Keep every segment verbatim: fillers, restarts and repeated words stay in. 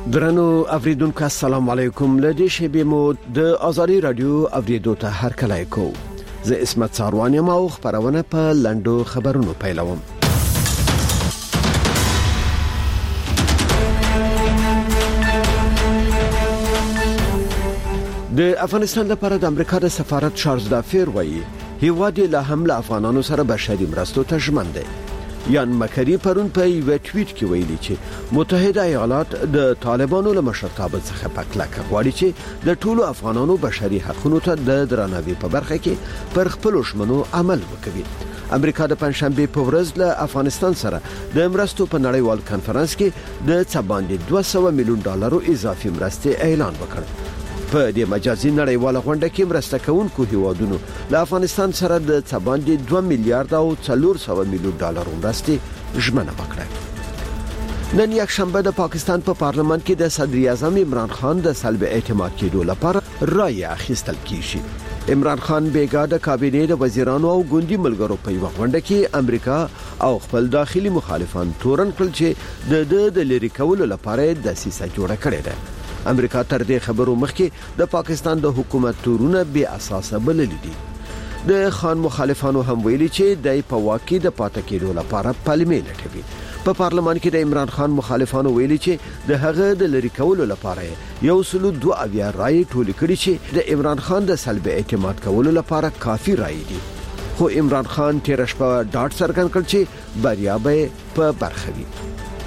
درنو اوریدونکو السلام علیکم. لدی شبی مو د آزادی رادیو اوریدو ته هر کله کو. زه اسمت ساروانی ما او خبرونه په لندو خبرونو پیلوم. د افغانستان لپاره د امریکا د سفارت چارلز دافیر وایي هیواد له حمله افغانانو سره بشري مرستو ته ژمن دی. یان مکری پرون په یو ټویټ کې ویلي چې متحده ایالات د طالبانو له مشرتابه څخه پکلک غواړي چې د ټولو افغانانو بشري حقوقو ته د درناوي په برخه کې پر خپل شمنو عمل وکړي. امریکا د پنځشنبه په ورځ له افغانستان سره د مرستو په نړیوال کانفرنس کې د څه باندې دوه سوه میلیون ډالر اضافي مرستې اعلان وکړ. په دې مجازي نړیواله غونډه کې مرسته کوونکو هیوادونو له افغانستان سره د څه باندې دوه میلیارډ او څلور سوه میلیون ډالر مرستې ژمنه وکړه. نن یک شنبه د پاکستان په پا پارلمان کې د صدر اعظم عمران خان د سلب اعتماد کېدو لپاره رائے اخیستل کیږي. عمران خان بیګا د کابینې د وزیرانو او ګوندي ملګرو په یو غونډه کې امریکا او خپل داخلي مخالفان تورن کړل چې د د لری کولو لپاره د سیسه جوړه کړې ده. امریکا تر دې خبرو مخکې د پاکستان د حکومت تورونه بے اساسه بلل دي. د خان مخالفانو هم ویلي چې د په واقع د پاتې کېدو لپاره پارلمان لټوي. په پارلمان کې د عمران خان مخالفانو ویلي چې د هغه د لری کولو لپاره یو سلو دوه اویا رائے ټول کړي چې د عمران خان د سلب اعتماد کولو لپاره کافي رائے دي. خو عمران خان تیر شپه ډاټ څرګند کړ چې بریا به په برخه وي.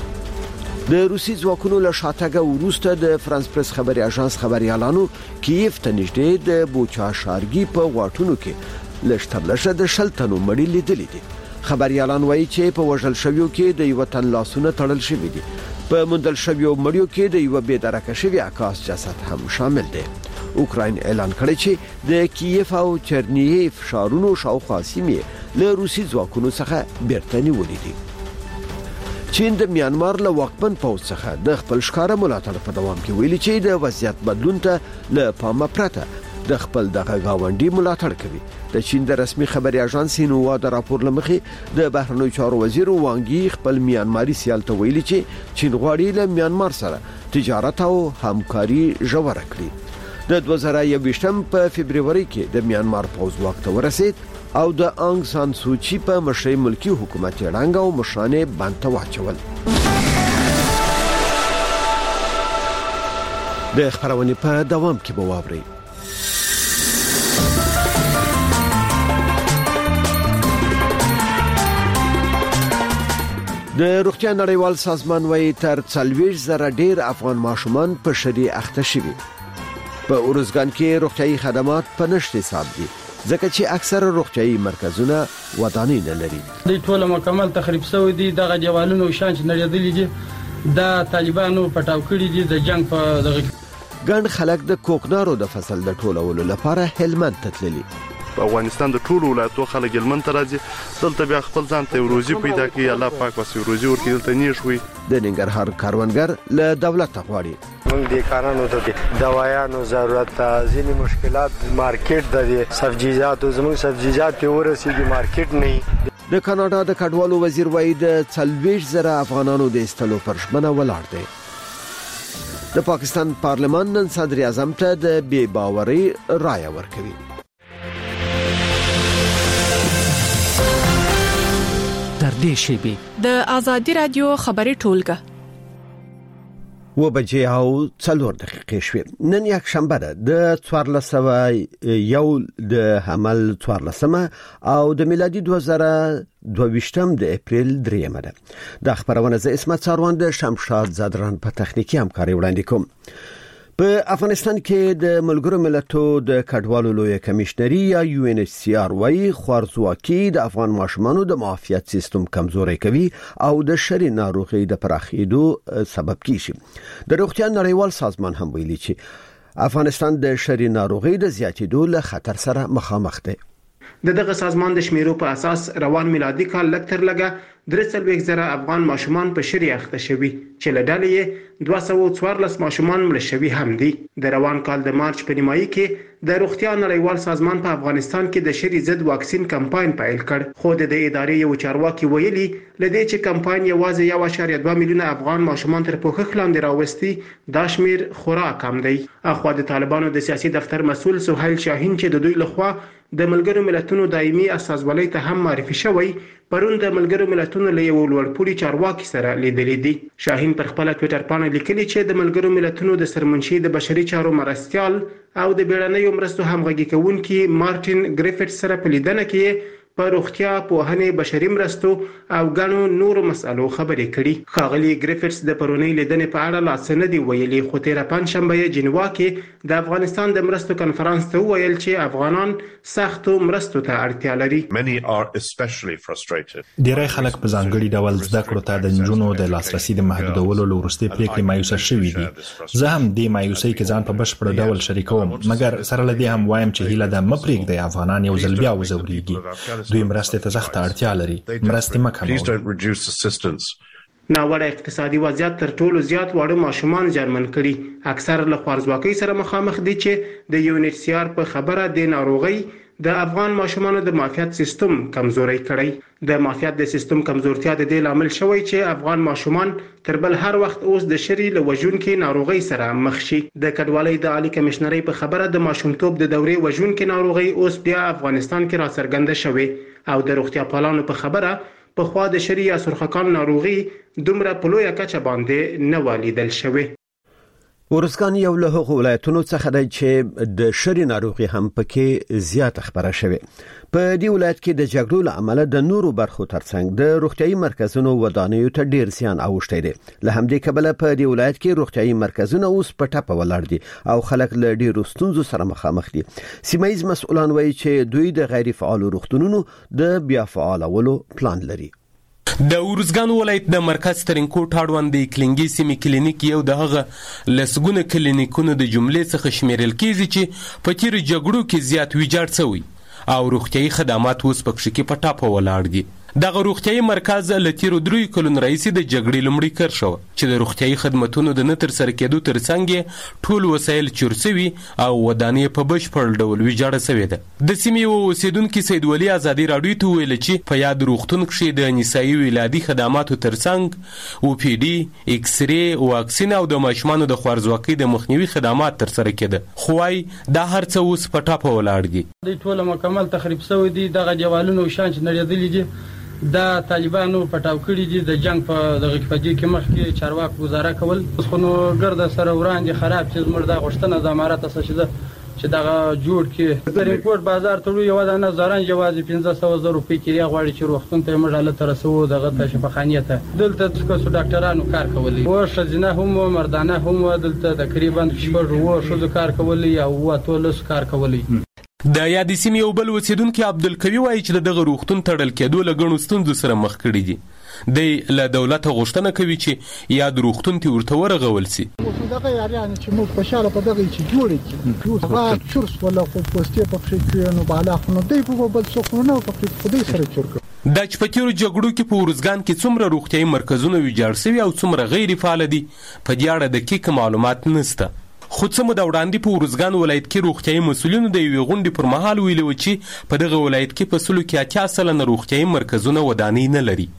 د روسي ځواکونو له شاتګه وروسته د فرانس پریس خبري اژانس خبريالانو کیف ته نږدې د بوچا شارګي په واټونو کې لشترلشه د شلتنو مړی لیدل دي. خبريالان وایي چې په وژل شویو کې د یو تن لاسونه تړل شوی دي. په مندل شویو مړیو کې د یو بېدرکه شوی عکاس جسد هم شامل دی. اوکراین اعلان کړی چې د کیف او چرنیف ښارونو شاوخوا سیمې له روسي ځواکونو څخه بیرته نیولې دي. چین د میانمار له واکمن پوځ څخه د خپل ښکار ملاتړ په دوام کې ویلي چې د وضعیت بدلون ته له پامه پرته د خپل دغه گاونډي ملاتړ کوي. د چین د رسمي خبري اژانس سینوا د راپور لمخې د بهرنیو چارو وزیر وانګي خپل میانماري سیال ته ویلي چې چین غواړي له میانمار سره تجارت او همکاري ژوره کړي. د دوه زره یوویشتم په فبرवरी کې د میانمار پوځ واک ته ورسید او د انګ سان سوچي په مشرۍ ملکی حکومت یړنګ او مشرانه باندې واچول. د خبرونه په دوام کې به واوري. د روغتیا نړیوال سازمان وايي تر څلوېښت زره ډیر افغان ماشومان په شری اخته شوي. په اورزګان کې روغتيایي خدمات په نشته حساب دي ځکه چې اکثره روغتيایي مرکزونه ودانۍ نه لري. د ټوله مکمل تخریب شوی دي. دغه دیوالونو شانچ نړیدلې دي. د طالبانو پټاو کړی دي د جنگ په دغه ګڼ خلک د کوکنارو د فصل د ټولولو لپاره هلمند ته تللي. په افغانستان د ټولو ولایتونو خلک هلمند ته راځي. دلته بیا خپل ځان ته روزي پیدا کوي. الله پاک واسي روزي ورکړي. دلته نیش وي. د ننګرهار کاروانګر له دولت غواړي موږ د کارانو ته دوايانو ضرورت ځینې مشکلات مارکیټ د سبزیجاتو زموږ سبزیجات په ورسېږي مارکیټ نه. د کاناډا د کډوالو وزیر وایي د څلوېښت زره افغانانو د استلو پر ژمنه ولاړ دی. د پاکستان پارلمان نن صدر اعظم ته د بې باورۍ رائے ورکوي. تر دې شیبې د آزادی رادیو خبري ټولګه و بجې او څلور دقیقې شوې. نن یک شنبه ده د څوارلس سوه یو د حمل څوارلسمه او د میلادي دوه زره دوه ویشتم د اپریل دریمه ده. د خبرونه ز اسمت ساروان د شمشاد زادران په تخنیکی همکاري وړاندې کوم. په افغانستان کې د ملګرو ملتونو د کډوالو لوی کمشنري یا یو ان ایچ سی آر وايي خوارزواکي د افغان ماشومانو د معافیت سیستم کمزوري کوي او د شری ناروغي د پراخېدو سبب کیږي. د روغتیا نړیوال سازمان هم ویلي چې افغانستان د شری ناروغي د زیاتېدو له خطر سره مخامخ دی. د دغه سازمان د شمیرو په اساس روان میلادي کال لږ تر لږه درې څلوېښت زره افغان ماشومان په شری اخته شوي چې له ډلې یې دوه سوه څوارلس ماشومان مړه شوي هم دي. د روان کال د مارچ په نیمایي کې د روغتیا نړیوال سازمان په افغانستان کې د شری ضد واکسین کمپاین پیل کړ، خو د ادارې یو چارواکي ویلي لدې چې کمپاین یوازې یو اعشاریه دوه میلیونه افغان ماشومان تر پوښښ لاندې راوستي، دا شمیر خورا کم دی. اخوا د طالبانو د سیاسي دفتر مسؤل سهیل شاهین چې د دوی لخوا د ملګرو ملتونو دایمي استازولۍ ته هم معرفي شوی، پرون د ملګرو ملتونو له یو لوړپوړي چارواکي سره لیدلې دي. شاهین پر خپل ټوئیټر باندې لیکلي چې د ملګرو ملتونو د سرمنشي د بشري چارو مرستيال او د بیړنیو مرستو همغږي کوونکي مارټین ګریفټ سره په لیدنه کې په روغتیا، پوهنې، بشري مرستو او غنو نورو مسالو خبرې کړي. ښاغلي ګریفټس د پرونی لیدنې په اړه لا څه نه دی ویلي، خو تیر پنځشنبه یې جنوا کې د افغانستان د مرستو کنفرانس ته ویل چې افغانان سختو مرستو ته اړتیا لري. ډیری خلک په ځانګړي ډول زده کړو ته د نجونو د لاسرسي د محدودولو له وروستۍ پریکړې مایوسه شوي دي. زه هم دې مایوسۍ کې ځان په بشپړ ډول شریکوم، مګر سره له دې هم وایم چې هیله ده مه پرېږدئ افغانان یو ځل بیا وځورېږي. دوی مرستې ته سخته اړتیا لري، مرستې مه کموئ. ناوړه اقتصادي وضعیت تر ټولو زیات واړه ماشومان زیانمن کړي. اکثر له خوارځواکۍ سره مخامخ دي چې د یو ان ایچ سی آر په خبره د ناروغۍ د افغان ماشومانو د معافیت سیستم کمزوري کړی. د معافیت د سیستم کمزورتیا د دې لامل شوی چې افغان ماشومان تر بل هر وخت اوس د شری له وژونکو ناروغۍ سره مخ شي. د کډوالۍ د عالی کمشنرۍ په خبره د ماشومتوب د دورې وژونکو ناروغۍ اوس بیا افغانستان کې راڅرګنده شوې او د روغتیا پالانو په خبره په خوا د شری یا سرخکان ناروغي دومره په لویه کچه باندې نه ولیدل شوې. ورزګان یو له هغو ولایتونو څخه دی چې د شری ناروغي هم پکې زیات خبره شوې. په دې ولایت کې د جګړو له امله د نورو برخو ترڅنګ د روغتيایي مرکزونو ودانیو ته ډیر زیان اوښتی دی. له همدې کبله په دې ولایت کې روغتيایي مرکزونه اوس په ټاپه ولاړ دي او خلک له ډیرو ستونزو سره مخامخ دي. سیمایي مسؤلان وایي چې دوی د غیر فعال روغتونونو د بیا فعالولو پلان لري. د ورزګان ولایت د مرکز ترینکوټ اړوند د کلینګي سیمې کلینیک یو د هغه لسګونه کلینیکونو د جملې څخه شمیرل کیږي چې په تیر جګړو کې زیات ویجاړ شوی او روغتيایي خدمات اوس پکې کې په ټاپه ولاړ دي. دغه روغتيایي مرکز له تیر درې کلونو راځي د جګړې لمړی کړ شو چې د روغتيایي خدماتونو د نتر سره کېدو ترڅنګ ټول وسایل چورسوي او ودانې په بشپړ ډول ویجاړه شوې ده. د سیمې اوسیدونکو سید ولی ازادي راډیو ته ویل چې په یاد روغتون کې د نسایي ولادي خدماتو ترڅنګ او پی ډي، ایکس ری، واکسین او د ماشومانو د خوارځواکۍ د مخنیوي خدمات تر سره کېده، خو وايي دا هر څه اوس په ټاپه ولاړ دي. د ټول مکمل تخریب شوی دي. دغه جوالونو شان چې نړیدلې دي دا طالبانو پټاو کړی دي. د جنگ په دغه کې کې مخکې چارواکو گزاره کول خو نو ګرد سره وړاندې خراب چې زموږ د غشتنه د امارات اساس ده چې دغه جوړ کې د ریپورت بازار ته یو د نظران جواز پنځه سوه زره روپۍ کې غواړي چې وختون ته مړاله تر سو دغه ته شفاخانیه ته دلته څو ډاکټرانو کار کولی او شزنه هم مردانه هم دلته تقریبا شپږ وو شو کار کولی او واته لس کار کولی. د یادې سیمې یو بل اوسیدونکي عبدالقوي وایي چې دغه روغتون تړل کېدو له ګڼو ستونزو سره مخ کړي دي. دی له دولته غوښتنه کوي چې یاد روغتون ته ورته ورغول سي. دغه یاران چې موږ په شاله په دغه چې جوړ کړو هغه چورس ولا خو پوسټي په کې نو بالا خو نو دی په بل څه نه په خدای سره چور کړ. د چپتیرو جګړو کې په ورزګان کې څومره روغتيایي مرکزونه ویجاړ شوي او څومره غیر فعال دي په دې اړه دقیق معلومات نشته. خو څه مو د وړاندې په ورزګان ولایت کې روغتيایي مسؤلینو د یوې غونډې پر مهال ویلي و چې په دغه ولایت کې په سلو کې اتیا سلنه روغتيایي مرکزونه ودانۍ نه لري.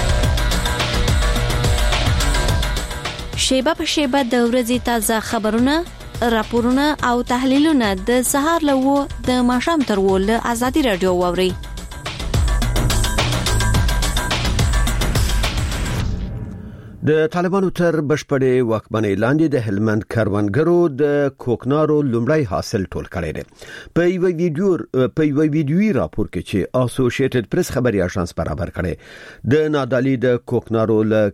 شیبه په شیبه د ورځې تازه خبرونه، راپورونه او تحلیلونه د سهار له و د ماښام تر و له ازادي رادیو واوري. د طالبانو تر بشپړې واکمنۍ لاندې د هلمند کاروانګرو د کوکنارو لومړی حاصل ټول کړی دی. په یو ویډیو په یو ویډیوي راپور کې چې اسوسییټډ پریس خبري اژانس برابر کړي د نادالي د کوکنارو له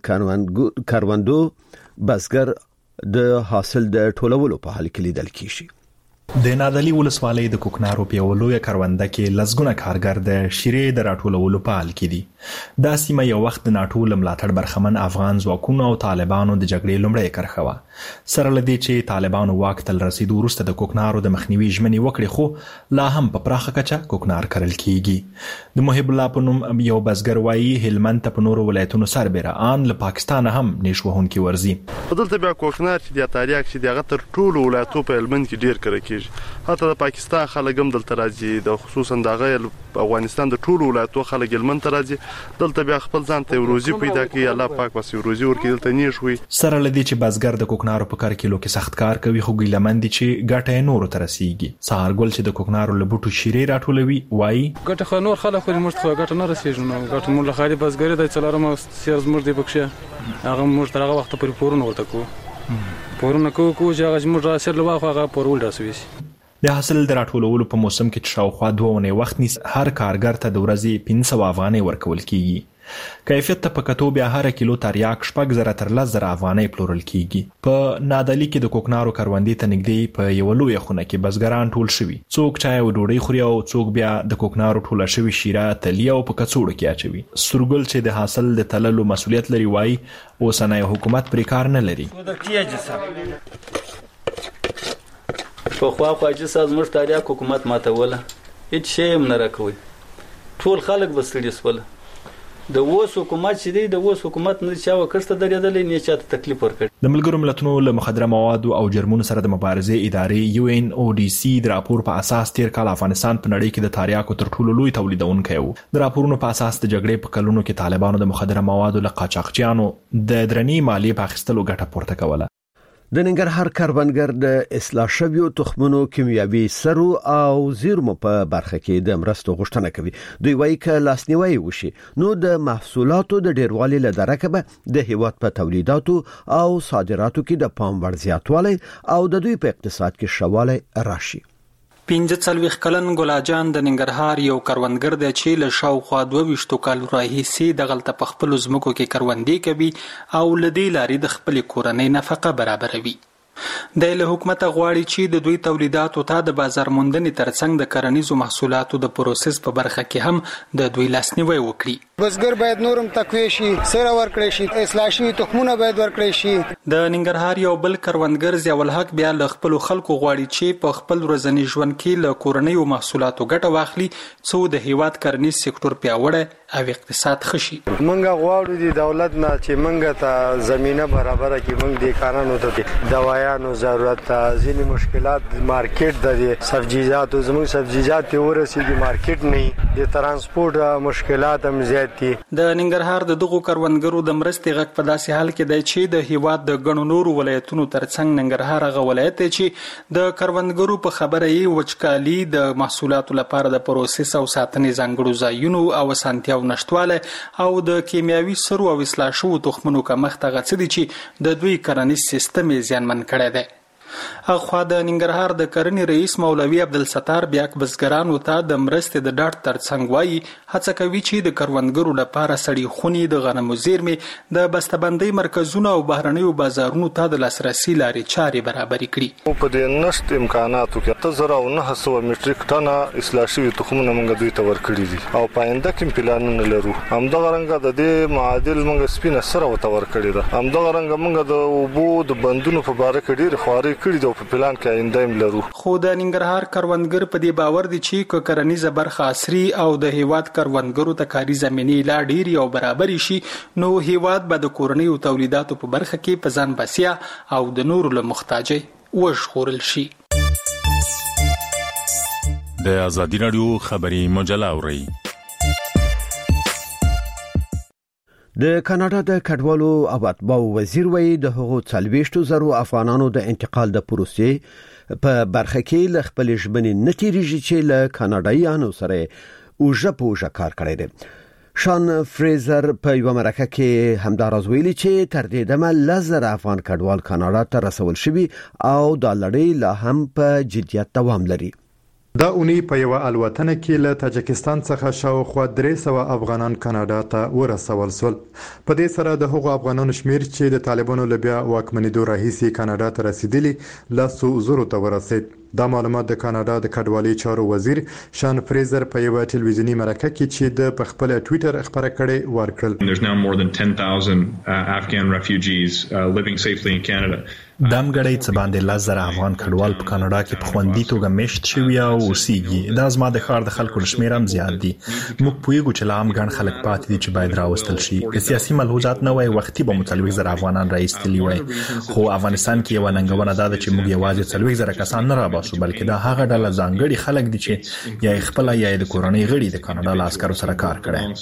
کاروندو بسګر د حاصل د ټولولو په حال کې لیدل کیږي. د نادعلي ولسوالۍ د کوکنارو په یوه لویه کرونده کې لسګونه کارګر د شیرې د راټولولو په حال کې دي. دا سیمه یو وخت د ناټو له ملاتړ برخمن افغان ځواکونو او طالبانو د جګړې لومړۍ کرښه وه. سره له دې چې طالبانو واک ته له رسېدو وروسته د کوکنارو د مخنیوي ژمنې وکړې، خو لا هم په پراخه کچه کوکنار کرل کېږي. د محب الله په نوم یو بزګر وایي هلمند ته په نورو ولایتونو سربېره ان له پاکستانه هم نیش وهونکي ورځي. دلته بیا کوکنار چې د تاریخ چې دغه تر ټولو ولایتو په هلمند کې ډیر کرل کېږي. حتی د پاکستان خلک هم دلته راځي، د خصوصا دغه افغانستان د ټولو ولایتو خلک هلمند ته راځي. دلته بیا خپل ځان ته روزي پیدا کوي، الله پاک واسي روزي ورکړي. دلته نیش وي. سره لدی چې بزګر د کوکنارو په کار کېلو کې سخت کار کوي، خو ګیلمن دي چې ګټه یې نورو ته رسیږي. سهارګل چې د کوکنارو له بوټو شیرې راټولوي وایي ګټه خو نور خلک خو موږ ته ګټه نه رسیږي. نو ګټه موږ له خالي بزګر د څلورم سیر زموږ دی بکشه هغه موږ تر هغه وخت پورې پورونه ورته کوو پورونه کوو کو چې هغه موږ راسل له واخه هغه پورول راسوي. د حاصل د راټولولو په موسم کې چې شاوخوا دوه اونۍ وخت نیسي، هر کارګر ته د ورځې پنځه سوه افغانۍ ورکول کېږي. کیفیت ته په کتو بیا هر کیلو تریاک شپږ زره تر لس زره افغانۍ پلورل کېږي. په نادعلي کې د کوکنارو کروندې ته نږدې په یوه لویه خونه کې بزګران ټول شوي، څوک چای او ډوډۍ خوري او څوک بیا د کوکنارو ټوله شوي شیره تلي او په کڅوړو کې اچوي. سورګل چې د حاصل د تللو مسؤلیت لري وایي اوسنی حکومت پرې کار نه لري. په خوا خواجه ساز موږ تاریخ حکومت ماتوله، هیڅ شی هم نه راکوي. ټول خلک به ستړي شول. د اوس حکومت چې دی د اوس حکومت نه چا وکړسته درېدلی نه چاته تکلیف ورکړي. د ملګرو ملتونو له مخدره موادو او جرمونو سره د مبارزې ادارې یو ان او ډي سي د راپور په اساس تیر کال افغانستان په نړۍ کې د تریاکو تر ټولو لوی تولیدونکی و. د راپورونو په اساس د جګړې په کلونو کې طالبانو د مخدره موادو له قاچاقچیانو د درنې مالیې په اخیستلو ګټه پورته کوله. د ننګرهار کروندګر د اصلاح شویو تخمونو کیمیاوي سرو او زیرمو په برخه کې د مرستو غوښتنه کوي. دوی وایي چې لاسنیوي وشي نو د محصولاتو د ډیروالي له درکه به د هیواد په تولیداتو او صادراتو کې د پام وړ زیاتوالی او د دوی په اقتصاد کې شوالی راشي. پنځه څلوېښت کلن ګلاجان د ننګرهار یو کروندګر دی چې له شاوخوا دوه ویشتو کالو راهیسې دغلته په خپلو ځمکو کې کروندې کوي او له دې لارې د خپلې کورنۍ نفقه برابروي. د له حکومت غواړي چې د دوی تولیداتو ته د بازار موندنې ترڅنګ د کرنیزو محصولاتو د پروسس په برخه کې هم د دوی لاسنیوي وکړي. بزګر باید نورم تقویه شي، سره ورکړي شي، اصلاح شوي تخمونه باید ورکړي شي. د ننګرهار یو بل کروندګر ضیاء الحق بیا له خپلو خلکو غواړي چې په خپل ورځني ژوند کې له کورنیو محصولاتو ګټه واخلي څو د هیواد کرنیز سکتور پیاوړی او اقتصاد ښه شي. موږ غواړو د دولت نه چې موږ ته زمينه برابره کړي، موږ د کارانو ته دوايانو ضرورت ته، ځینې مشکلات مارکیټ د سبزیجاتو زموږ سبزیجات ته ورسېږي، مارکیټ نه، د ترانسپورت مشکلات هم زیات دي. د ننګرهار د دغو کروندګرو د مرستې غږ په داسې حال کې دی چې د هیواد د ګڼو نورو ولایتونو ترڅنګ ننګرهار هغه ولایت دی چې د کروندګرو په خبره یې وچکالي، د محصولاتو لپاره د پروسس او ساتنې ځانګړو ځایونو او اسانتیاو نشتوالی او د کیمیاوي سرو او اصلاح شوو تخمونو کمښت هغه څه دي چې د دوی کرنیز سیستم یې زیانمن کړی دی. اخوا د ننګرهار د کرنې رئیس مولوي عبدالستار بیا بزګرانو ته د مرستې د ډاډ ترڅنګ وایي هڅه کوي چې د کروندګرو لپاره سړې خونې، د غنمو زیرمې، د بسته‌بندۍ مرکزونه او بهرنیو بازارونو ته د لاسرسي لارې چارې برابرې کړي. په دې نشت امکاناتو کې اته زره او نهه سوه میټریک ټنه اصلاح شوي تخمونه موږ دوی ته ورکړي دي او په آینده کې پلانونه لرو. همدغه رنګه د دې معادل موږ سپینه سره ورته ورکړې ده. همدغه رنګه موږ د اوبو د بندونو په باره کې ډېرې خوارۍ کړي دي او په پلان کې آینده هم لرو. خو د ننګرهار کروندګر په دې باور دي چې که کرنیزه برخه عصري او د هیواد کروندګرو ته کاري زمینې لا ډېرې او برابرې شي نو هیواد به د کورنیو تولیداتو په برخه کې په ځان بسیا او د نورو له محتاجۍ وژغورل شي. د ازادي راډیو خبري مجله اورئ. د کاناډا د کډوالو او اتباعو وزیر وایي د هغو څلوېښتو زرو افغانانو د انتقال د پروسې په برخه کې له خپلې ژمنې نه تېرېږي چې له کاناډایانو سره اوږه په اوږه کار کړی دی. شان فریزر په یوه مرکه کې همداراز ویلي چې تر دې دمه لس زره افغان کډوال کاناډا ته رسول شوي او دا لړۍ لا هم په جدیت دوام لري. دا اونۍ په یو الوتنه کې له تاجکستان څخه شاوخوا درې سوه افغانان کاناډا ته ورسول شول. په دې سره د هغو افغانانو شمیر چې د طالبانو له بیا واکمنېدو راهیسې کاناډا ته رسیدلي لسو زرو ته ورسید. دا معلومات د کاناډا د کډوالۍ چارو وزیر شان فریزر په یو ټلویزیوني مرکه کې چې د په خپل ټوئیټر خبره کړې ورکړل. There's now more than ten thousand uh, Afghan refugees uh, living safely in Canada. دام غړی څه باندې لزر افغان کډوال په کاناډا کې په خوندي توګه مشت شوی او اوسېږي. دا زما د ښار د خلکو شمیر هم زیات دي. موږ پوهیږو چې لا هم ګڼ خلک پاتې دي چې باید راوستل شي. که سیاسي ملحوظات نه وای وختي به مو زر افغانان راایستلي وای. خو افغانستان کې یو ننګونه ده چې موږ یوازې څلوېښت زره کسان نه راباسو بلکې دا هغه ډله ځانګړي خلک دي چې یا خپل یا د کورنۍ غړي د کاناډا له عسکرو سره کار کړی.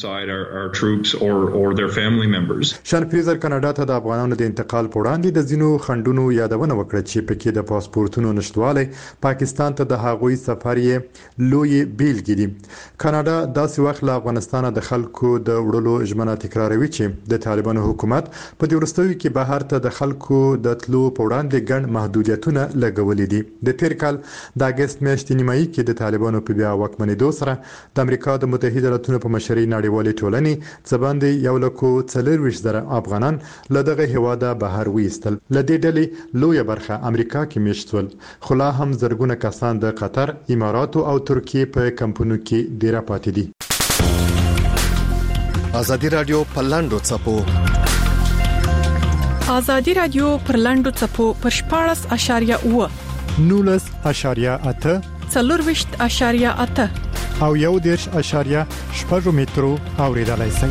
شان فریزر کاناډا ته د افغانانو د انتقال په وړاندې د ځینو خنډونو یادونه وکړه چې پکې د پاسپورتونو نشټوالی پاکستان ته د هغوی سفر یې لوی بیلګې دي. کاناډا داسې وخت له افغانستان د خلکو د وړلو ژمنه تکراروي چې د طالبانو حکومت په دې وروستیو کې بهر ته د خلکو د تلو په وړاندې ګڼ محدودیتونه لګولي دي. د تیر کال د اګست میاشتې نیمایي کې د طالبانو په بیا واکمنېدو سره د امریکا د متحده ایالاتونو په مشرۍ نړیوالې ټولنې څه باندې یو لکو څلورویشت زره افغانان له دغه هیواده بهر ویستل. له دې ډلې لویه برخه امریکا کې میشت شول، خو لا هم زرګونه کسان د قطر، اماراتو او ترکیې په کمپونو کې ډیره پاتې دي. ازادي رادیو په لاندو څپو ازادي رادیو پر لاندو څپو پر شپاړس اشاریه اوه نولس اشاریه اته څلورویشت اشاریه اته او یو دېرش اشاریه شپږ مترو اوریدلای شئ.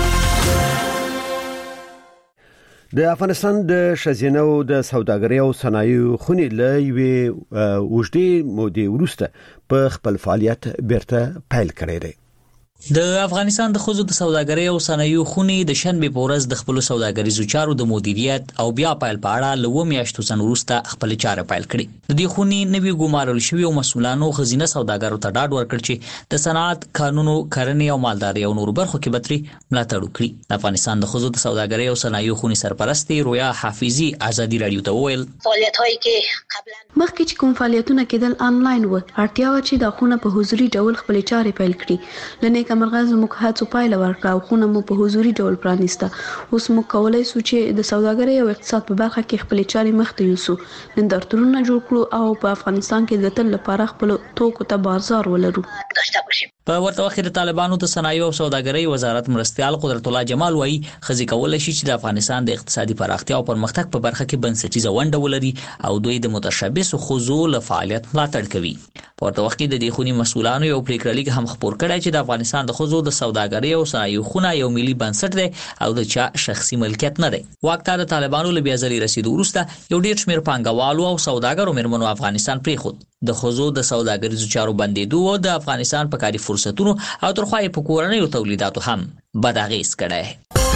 د افغانستان د شزینو د سوداګرۍ او صنایعو خونې له یوې اوږدې مودې وروسته په خپل فعالیت بیرته پیل کړی دی. د افغانستان د ښځو د سوداګرۍ او صنایعو خونې د شنبې په ورځ د خپلو سوداګریزو چارو د مدیریت او بیا پیل په اړه له اووه میاشتو څخه وروسته خپلې چارې پیل کړې. د دې خونې نوي ګمارل شوي او مسؤلانو ښځینه سوداګرو ته ډاډ ورکړ چې د صنعت، کانونو، کرنې او مالدارۍ او نورو برخو کې به ترې ملاتړ وکړي. د افغانستان د ښځو د سوداګرۍ او صنایعو خونې سرپرستې رویا حافظي ازادي راډیو ته وویل فعالیت‌هایی که قبلا مخکې چې کوم فعالیتونه کېدل آنلاین و، اړتیا و چې د خونه په حضوري ډول خپلې چارې پیل کړي. لنیک مرغه زموږ هڅو پایله ورکړه او خونه مو په حضوري ډول پرانیسته. اوس موږ کولای شو چې د سوداګرۍ او اقتصاد په برخه کې خپلې چارې مخته یوسو، نندارتونونه جوړ کړو او په افغانستان کې د تل لپاره خپل توکو ته بازار ولرو. په ورته وخت د طالبانو د صنایعو او سوداګرۍ وزارت مرستیال قدرت الله جمال وایي ښځې کولی شي چې د افغانستان د اقتصادي پراختیا او پرمختګ په برخه کې بنسټیزه ونډه ولري او دوی د متشبثو ښځو له فعالیت ملاتړ کوي. په ورته وخت کې د دې خونې مسؤلانو یو پریکړه لیک هم خپور کړی چې د افغانستان د ښځو د سوداګرۍ او صنایعو خونه یو ملي بنسټ دی او د چا شخصي ملکیت نه دی. واک ته د طالبانو له بیا ځلې رسیدو وروسته یو ډېر شمېر پانګوالو او سوداګرو مېرمنو افغانستان پرېښود. د ښځو د سوداګریزو چارو بندېدو او د افغانستان په کاري فرصتونو او ترخوا یې په کورنیو تولیداتو هم بد اغېز کړی.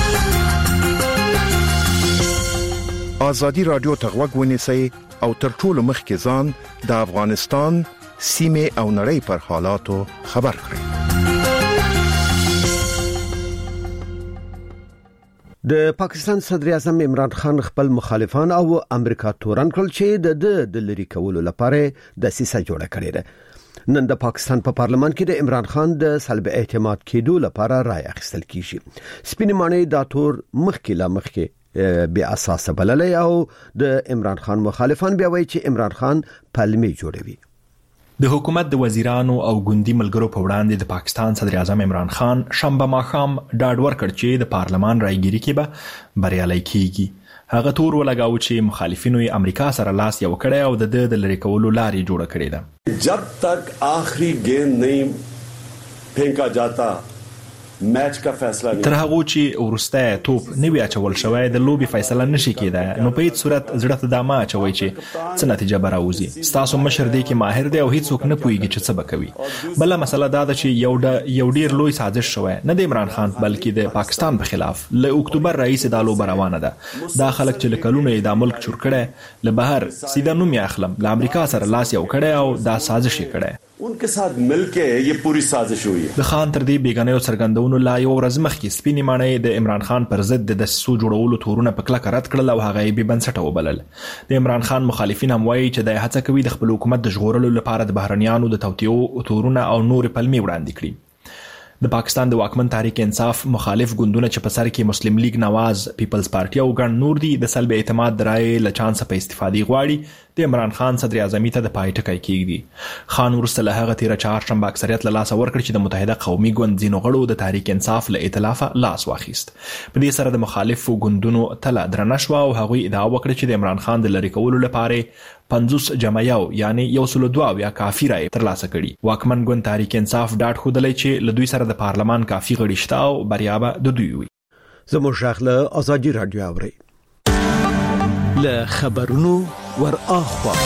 ازادي راډیو ته غوږ ونیسئ او تر ټولو مخکې ځان د افغانستان سیمې او نړۍ پر حالاتو خبر کړئ. د پاکستان صدر اعظم عمران خان خپل مخالفان او امریکا تورن کړل چې د د لری کولو لپاره د سیسه جوړه کړې ده. نن د پاکستان په پا پارلمان کې د عمران خان د سلب اعتماد کېدو لپاره رائے اخیستل کیږي. سپینې ماڼۍ دا تور مخکې لا مخکې بیا اساس بللې او د عمران خان مخالفان بیا وایي چې عمران خان پلمې جوړوي. د حکومت د وزیرانو او ګوندي ملګرو په وړاندې د پاکستان صدر اعظم عمران خان شنبه ماښام ډاډ ورکړ چې د پارلمان رایګيري کې به بریالي کیږي. هغه تور ولګاو چې مخالفینو یې امریکا سره لاس یو کړی او د د لری کولو لارې جوړه کړې ده. जब तक आखिरी गेंद नहीं फेंका जाता میچ کا فیصله نه تر هغه چې ورسته توپ نه وی اچول شوی د لوبي فیصله نشي کېده. نو په هیڅ صورت زړه ته دامه اچوي چې څه نتیجه به راوځي. تاسو مشر دی کې ماهر دی او هیڅ څوک نه پوهیږي چې څه وکوي. بل مسله دا ده چې یو د یو ډیر لوی سازش شوی نه د عمران خان بلکې د پاکستان په خلاف. له اکتوبر رئیس د لوب روانه ده. دا خلک چې لکلونه د ملک چور کړي له بهر سیده نوم یې اخلم له امریکا سره لاس یو کړي او دا سازش یې کړي. उनके साथ मिलकर ये पूरी साजिश हुई है. د خان تر دې بیګانیو څرګندونو لا یو ورځ مخکې سپینې ماڼۍ د عمران خان پر ضد د دسیسو جوړولو تورونه په کلکه رد کړل او هغه یې بې بنسټه وبلل. د عمران خان مخالفین هم وایي چې د هڅه کوي د خپل حکومت د ژغورلو لپاره د بهرنیانو د توطئو تورونه او نور پلمې وړاندې کړي. د پاکستان د واکمن تحریک انصاف مخالف ګوندونه چې په سر کې مسلم لیگ نواز، پیپلز پارټي او ګڼ نور دي د سلب اعتماد د رایې له چانسه په استفادې غواړي د عمران خان صدر اعظمي ته د پای ټکی کېږدي. خان وروسته له هغه تېره چهارشنبه اکثریت له لاسه ورکړ چې د متحده قومي ګوند ځینو غړو د تحریک انصاف له ائتلافه لاس واخیست. په دې سره د مخالفو ګوندونو تله درنه شوه او هغوی ادعا وکړه چې د عمران خان د لرې کولو لپاره پنځوس جمع یو یعنی یو سلو دوه یا کافي رایې ترلاسه کړي. واکمن ګوند تحریک انصاف ډاډ ښودلی چې له دوی سره د پارلمان کافي غړي شته او بریا به د دوی وي. زموږ غږ له ازادي رادیو اورئ. له خبرونو ور اخوا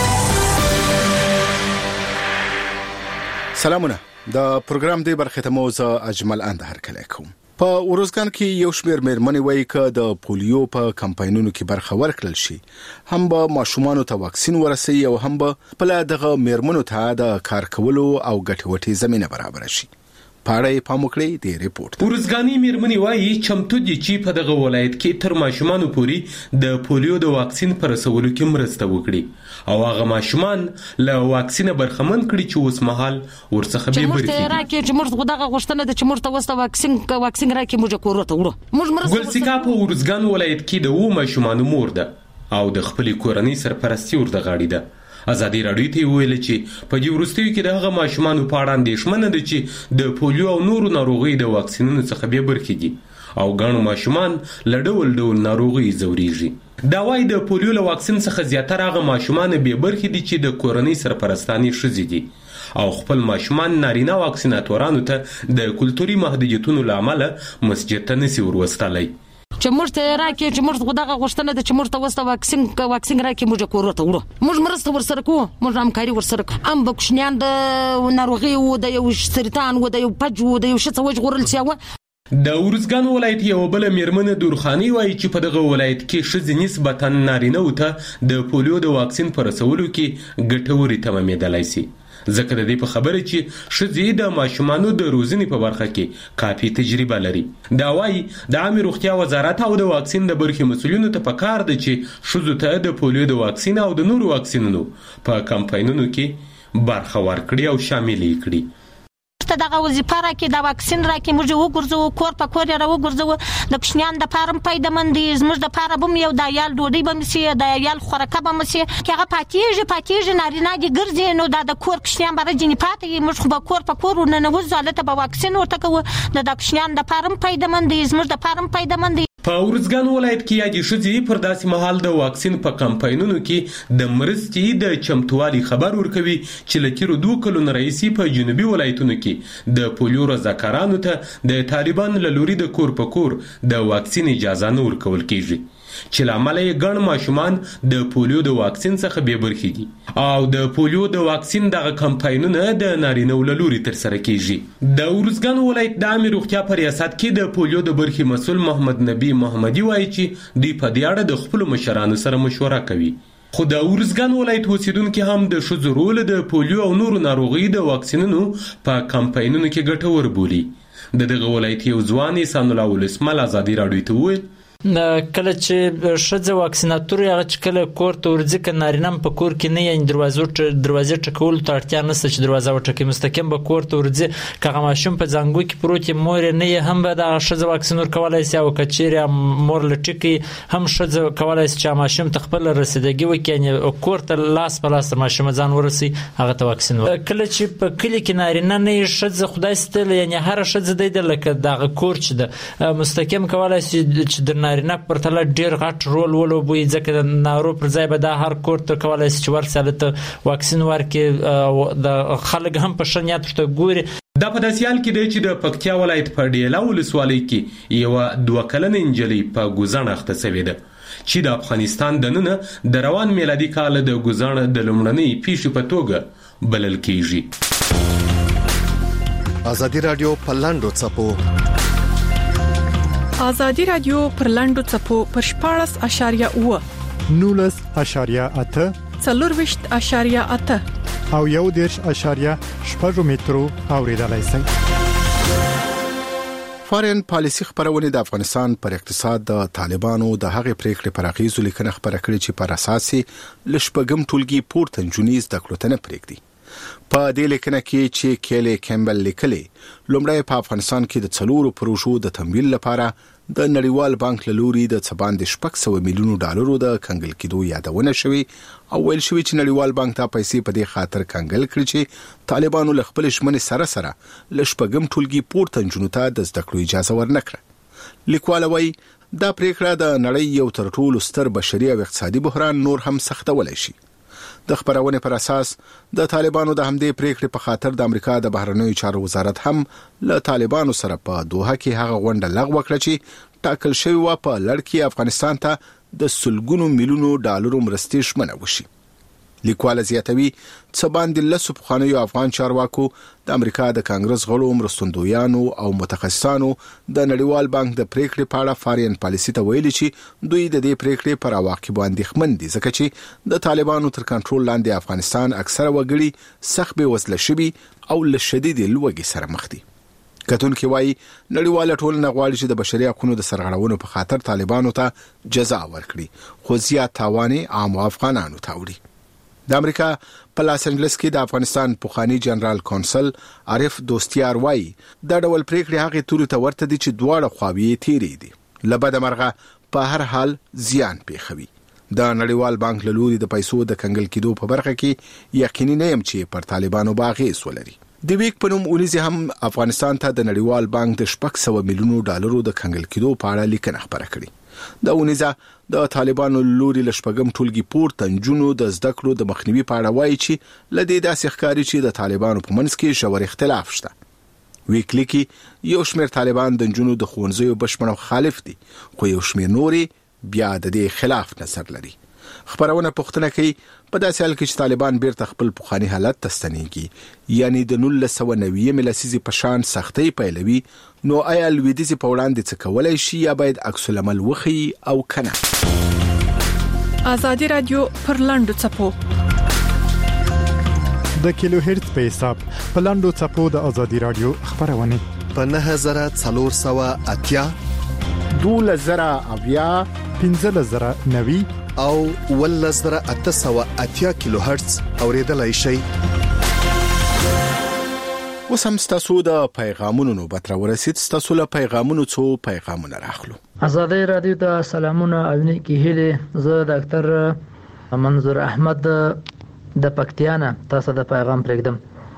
سلامونه. د پروګرام دی برخه ته موزه اجمل اند هرکلی کوم. په ورزګان کې یو شمېر مېرمنې وایي چې د پولیو په کمپاینونو کې برخه ورکړل شي هم به ماشومانو ته واکسین ورسي او هم به بل دغه مېرمنو ته د کار کولو او ګټوټي زمينه برابر شي. پاړې پاموکړې دی ریپورت. ورزګانی مېرمنې وایي چمتو دي چې په دغه ولایت کې تر ماشومانو پورې د پولیو د واکسین پر رسولو کې مرسته وکړي او هغه ماشومان له واکسینه برخمن کړي چې اوس مهال ورڅخه به برخه چې راکې چې مرته دغه غوښتنه د چې مرته وسته واکسین واکسین راکې موږ کورته وړو موږ مرسته. ګلسیکا په ورزګان ولایت کې د و ماشومان مور ده او د خپل کورنۍ سرپرستی ورته غاړي ده. ازادي راډیو ته ویل چې په دې وروستیو کې د هغه ماشومانو په اړه اندېښمنه ده چې د پولیو او نورو ناروغیو د واکسینونو څخه به برخه دي او ګڼ ماشومان له ډول ډول ناروغي زوريږي. دا وايي د پولیو له واکسین څخه زیاتره هغه ماشومان به برخه دي چې د کورنۍ سرپرستاني ښځې دي او خپل ماشومان نارینه واکسیناتورانو ته د کلتوري محدودیتونو لامل مسجد ته نسی وروستلای. چې مرته راکې چې مرته دغه غوښتنه د چې مرته وسته واکسین واکسین راکې موږ کورته وړو موږ مرسته ورسره کوو موږ همکاري ورسره کوو. ام بکشنیان د ناروغي او د یو سرطان او د یو پج او د یو شڅ وجغورل سیاوه. د ورزګان ولایت یو بل مېرمنه دورخاني وایي چې په دغه ولایت کې ښځې نسبتا نارینه ته د پولیو د واکسین پر رسولو کې ګټوري تمامېدلای شي ځکه د دې په خبره چې ښځې د ماشومانو د روزنې په برخه کې کافي تجربه لري. دا وايي د عامه روغتیا وزارت او د واکسین د برخې مسؤلینو ته پکار دي چې ښځو ته د پولیو د واکسین او د نورو واکسینونو په کمپاینونو کې برخه ورکړي او شامل کړي. دغه وظیفه راکې د واکسین راکې موږ وګرځو کور په کور را وګرځو د کښنیان د پارم پیدمندي زموږ د پاره بم یو د یال ډوډۍ بم سي د یال خورکه بم سي هغه پاتېږي پاتېږي نارینه دي ګرځي نو د کور کښنیان بره جنې پاتې موږ خو به کور په کور نه نو ځاله به واکسین ورته کوو د کښنیان د پارم پیدمندي زموږ د پارم پیدمندي. په ورزګان ولایت کې یادې ښځې پر داسې مهال د واکسین په کمپاینونو کې د مرستې د چمتووالي خبر ورکوي چې له تېرو دوه کلونو راهیسې په جنوبي ولایتونو کې د پولیو رضاکارانو ته د طالبانو له لوري د کور په کور د واکسین اجازه نه ورکول کېږي چې له امله یې ګڼ ماشومان د پولیو د واکسین څخه بې برخې دي او د پولیو د واکسین دغه کمپاینونه د نارینه‌و له لوري ترسره کېږي. د ورزګان ولایت د عامې روغتیا په ریاست کې د پولیو د برخې مسؤل محمد نبی محمدي وایي چې دوی په دې اړه د خپلو مشرانو سره مشوره کوي. خو د ورزګان ولایت اوسیدونکي هم د ښځو رول د پولیو او نورو ناروغیو د واکسینونو په کمپاینونو کې ګټور بولي. د دغه ولایت یو ځوان احسان الله ولسمل ازادي راډیو ته وویل کله چې ښځه واکسیناتور هغه چې کله کور ته ورځي که نارینه په کور کې نه یې دروازو دروازې ټکولو ته اړتیا نشته چې دروازه وټکي مستقیم به کور ته ورځي که هغه ماشوم په زانګو کې پروت یې مور یې نه یې هم به دغه ښځه واکسین ورکولی شي او که چیرې مور له ټکي هم ښځه کولی شي چې ماشوم ته خپله رسیدګي وکړي یعنې کور ته لاس په لاس د ماشومه ځان ورسي هغه ته واکسین ورکړي. کله چې په کلي کې نارینه نه یې ښځه خدای ستل یعنې هره ښځه دی ده لکه دغه کور چې ده مستقیم کولی شي چې د نارینه پرتله ډیر غټ رول ولوبوي ځکه د نارو پر ځای به دا هر کور ته کولی شي چې ورسره ته واکسین ورکړي د خلک هم په ښه نیت ورته ګوري. دا په داسې حال کې دی چې د پکتیا ولایت په ډیله ولسوالۍ کې یوه دوه کلنه نجلۍ په ګوزڼ اخته شوې ده چې د افغانستان دننه د روان میلادي کال د ګوزڼ د لومړنۍ پیښې په توګه بلل کېږي. ازادي راډیو په لاندو څپو ازادي راډیو پر لاندو څپو پر شپاړس اشاریه اوه نولس اشاریه اته څلور ویشت اشاریه اته او یو دېرش اشاریه شپږ مترو اوریدلای شئ. فارین پالیسي خبرونه د افغانستان پر اقتصاد د طالبانو د هغې پریکړې پر اغیزو لیکنه خبره کړې چې پر اساس لشپګم ټولګي پورته نجونیز د کلوتنه پریکړي. په دې لیکنه کې چې کېلی کیمبل لیکلي لومړی په افغانستان کې د څلورو پروژو د تمویل لپاره د نړیوال بانک له لوري د څه باندې شپږ سوه میلیونو ډالرو د کنګل کېدو یادونه شوې او ویل شوې چې نړیوال بانک ته پیسې په دې خاطر کنګل کړي چې طالبانو له خپل ژمنې سره سره له شپږم ټولګي پورته نجونو ته د زده کړو اجازه ورنکړه. لیکوال وایي دا پریکړه د نړۍ یو تر ټولو ستر بشري او اقتصادي بحران نور هم سختولی شي. د خبرونه پر اساس د طالبانو د همدې پریکړې په خاطر د امریکا د بهرنیو چارو وزارت هم له طالبانو سره په دوحه کې هغه غونډه لغوه کړه چې ټاکل شوی و په لړ کې افغانستان ته د سلګونو میلیونو ډالرو مرستې ژمنه وشي. لیکوال زیاتوي څه باندې لسو پخوانیو افغان چارواکو د امریکا د کانګرس غړو مرستندویانو او متخصصانو د نړیوال بانک د پریکړې په اړه فارین پالیسي ته ویلي چې دوی د دې پریکړې پر عواقبو اندېښمن دي ځکه چې د طالبانو تر کنټرول لاندې افغانستان اکثره وګړي سخت بېوزله شوي او له شدیدې لوږې سره مخ دي. کتونکي وایي نړیواله ټولنه غواړي چې د بشري حقوقو د سرغړونو په خاطر طالبانو ته جزا ورکړي خو زیات تاوان عام افغانانو ته وړي. د امریکا په لاس انجلس کې د افغانستان پوخانی جنرال کونسل عارف دوستیار وایي دا ډول پریکړې هغه توري ته ورته دي چې دواړه خواوې تیرې دي لبد مرغه په هر حال زیان پیښوي. د نړیوال بانک له لوري د پیسو د کنګل کېدو په برخه کې یقیني نه یم چې پر طالبانو باغې ولري. د ویک په نوم اونیزي هم افغانستان ته د نړیوال بانک د شپږ سوه میلیونو ډالرو د کنګل کېدو په اړه لیکنه خبره کړې. د اونیزه د طالبانو لوري له شپږم ټولګي پورته نجونو د زده کړو د مخنیوي په اړه وایي چې له دې داسې ښکاري چې د طالبانو په منځ کې ژور اختلاف شته. ویکلی کې یو شمېر طالبان د نجونو د ښوونځیو بشپړ مخالف دي خو یو شمېر نوري بیا د دې خلاف نظر لري. خبرونه پوښتنه کوي په داسې حال کې چې طالبان بیرته خپل پخوانی حالت ته ستنېږي یعنی د نولس سوه نوي لسیزې په شان سختۍ پیلوي نو آیا لویدیځې په وړاندې څه کولی شي یا باید عکس العمل وښیي او کنه. ازادي رادیو پر لاندو څپو د کیلو هرتز په حساب په لاندو څپو د ازادي رادیو خبرونه په نه زره څلور سوه اتیا دولس زره اویا پنځلس زره نوي او ولس زره اته سوه اتیا کیلو هرتز اوریدلای شئ. اوس هم ستاسو د پیغامونو نوبت راورسید. ستاسو له پیغامونو څو پیغامونه راخلو. ازادي رادیو ته سلامونه او نیکی هیله. زه ډاکټر منظور احمد د پکتیانه تاسو د پیغام پرېږدم.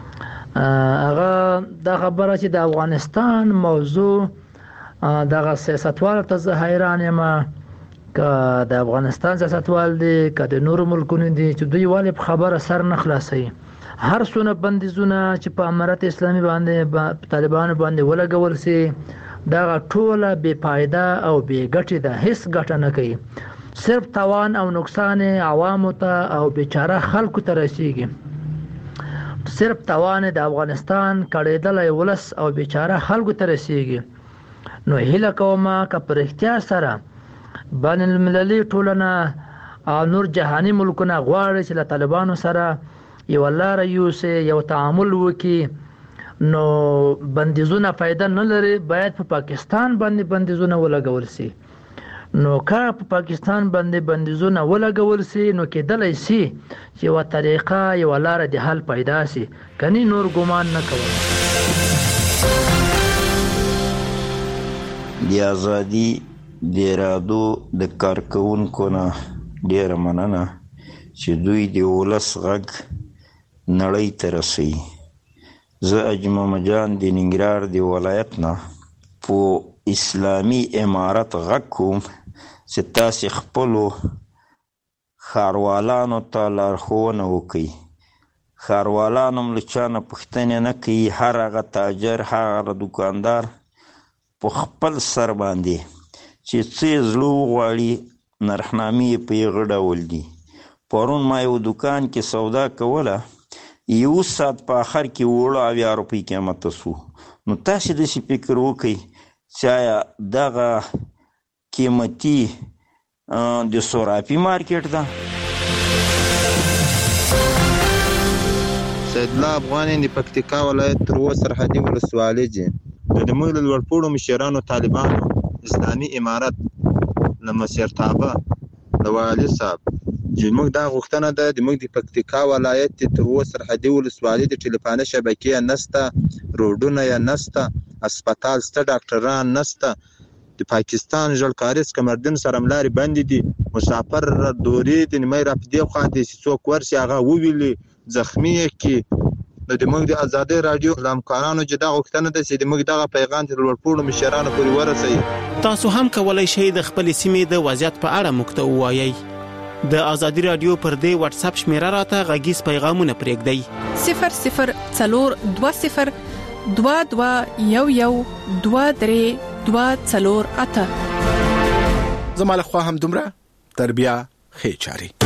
هغه د خبره چې د افغانستان موضوع دغه سیاستوال ته زه حیران یم که د افغانستان سیاستوال دي که د نورو ملکونو دي چې دوی ولې په خبره سر نه خلاصوي. هر څونه بندیزونه چې په امارت اسلامي باندې طالبانو باندې ولګول سي دا ټوله بې فایده او بې ګټې ده، هیڅ ګټه نه کوي، صرف تاوان او نقصان عوامو ته او بیچاره خلکو ته رسیږي. صرف تاوان د افغانستان کړېدلی ولس او بیچاره خلکو ته رسیږي. نو هیله کومه که په رښتیا سره بین المللي ټولنه او نور جهاني ملکونه غواړي چې له طالبانو سره یو لاره یوسي، یو تعامل وکړي، نو بندیزونه فایده نه لري، باید په پاکستان باندې بندیزونه ولګول سي. نو که په پاکستان باندې بندیزونه ولګول سي نو کېدلی سي چې یوه طریقه یوه لاره د حل پیدا سي، کني نور ګمان نه کوم. د ازادي د ارادو د کارکوونکو نه ډېره مننه چې دوی د ولس غږ نړۍ ته رسوي. زه اجمل جان د ننګرهار د ولایت نه په اسلامي امارت غږ کوم چې تاسې خپلو ښاروالانو ته لارښوونه وکړئ. ښاروالان هم له چا نه پوښتنې نه کوي، هر هغه تاجر هغه دوکاندار په خپل سر باندې چې څه زړه وغواړي نرخنامې یې په یغه ډول دي. پرون ما یو دوکان کې سودا کوله، یو ساعت په آخر کې اووه اویا روپۍ قیمته سو. نو تاسې داسې فکر وکړئ چې آیا دغه قیمتي د صرافي مارکیټ ده. سید الله افغان د پکتیکا ولایت تر و سرحدي ولسوالۍ دي د موږ د لوړپوړو مشرانو طالبانو اسلامي امارت د مشرتابه د والي صاحب چې موږ دا غوښتنه ده د موږ د پکتیکا ولایت تر و سرحدي ولسوالۍ د ټلیفوني شبکې نسته روډونه یا نسته هسپتال سته ډاکټران نسته د پاکستان ژړکاریز کمردن سره ملاري بندې دي مسافر دوري د نیمه را په دی خوا د څوک ورسي هغه وویلي زخمی کې نو د موږ د ازادي رادیو د همکارانو چې دا غوښتنه ده چې د موږ دغه پیغام تر لوړپوړو مشرانو پورې ورسوي. تاسو هم کولای شئ د خپل سیمې د وضعیت په اړه موږ ته ووایئ. د ازادي رادیو پر دې واتس اپ شمیره راته غږیز پیغامونه پرېږدئ صفر صفر څلور دوه صفر دوه دوه یو یو دوه درې دوه څلور اته. زما له خوا هم دومره تربیه خې چاري.